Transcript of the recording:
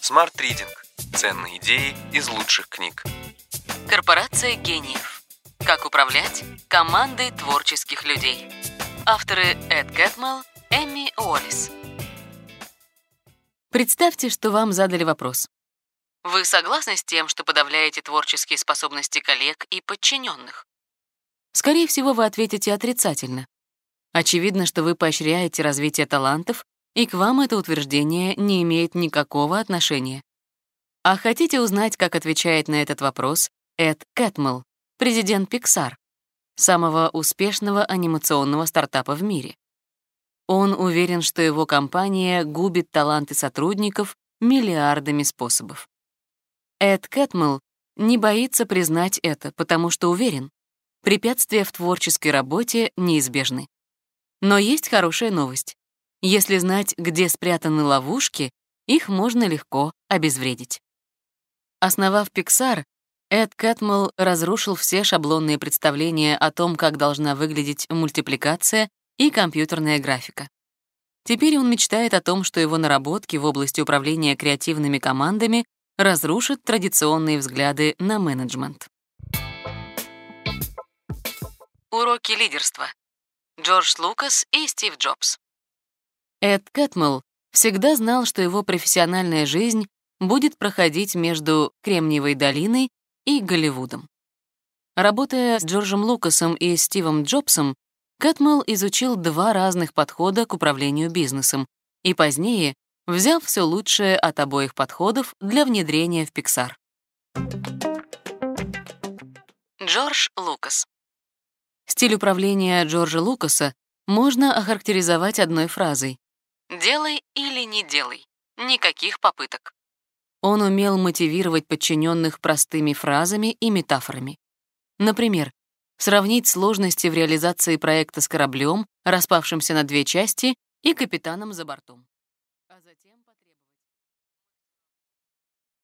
Smart Reading. Ценные идеи из лучших книг. Корпорация гениев. Как управлять командой творческих людей. Авторы Эд Кэтмелл, Эмми Уоллес. Представьте, что вам задали вопрос. Вы согласны с тем, что подавляете творческие способности коллег и подчиненных? Скорее всего, вы ответите отрицательно. Очевидно, что вы поощряете развитие талантов, и к вам это утверждение не имеет никакого отношения. А хотите узнать, как отвечает на этот вопрос Эд Кэтмелл, президент Pixar, самого успешного анимационного стартапа в мире? Он уверен, что его компания губит таланты сотрудников миллиардами способов. Эд Кэтмелл не боится признать это, потому что уверен, препятствия в творческой работе неизбежны. Но есть хорошая новость. Если знать, где спрятаны ловушки, их можно легко обезвредить. Основав Pixar, Эд Кэтмелл разрушил все шаблонные представления о том, как должна выглядеть мультипликация и компьютерная графика. Теперь он мечтает о том, что его наработки в области управления креативными командами разрушат традиционные взгляды на менеджмент. Уроки лидерства. Джордж Лукас и Стив Джобс. Эд Кэтмелл всегда знал, что его профессиональная жизнь будет проходить между Кремниевой долиной и Голливудом. Работая с Джорджем Лукасом и Стивом Джобсом, Кэтмелл изучил два разных подхода к управлению бизнесом и позднее взял все лучшее от обоих подходов для внедрения в Pixar. Джордж Лукас. Стиль управления Джорджа Лукаса можно охарактеризовать одной фразой: «Делай или не делай. Никаких попыток». Он умел мотивировать подчиненных простыми фразами и метафорами. Например, сравнить сложности в реализации проекта с кораблем, распавшимся на две части, и капитаном за бортом. А затем потребовать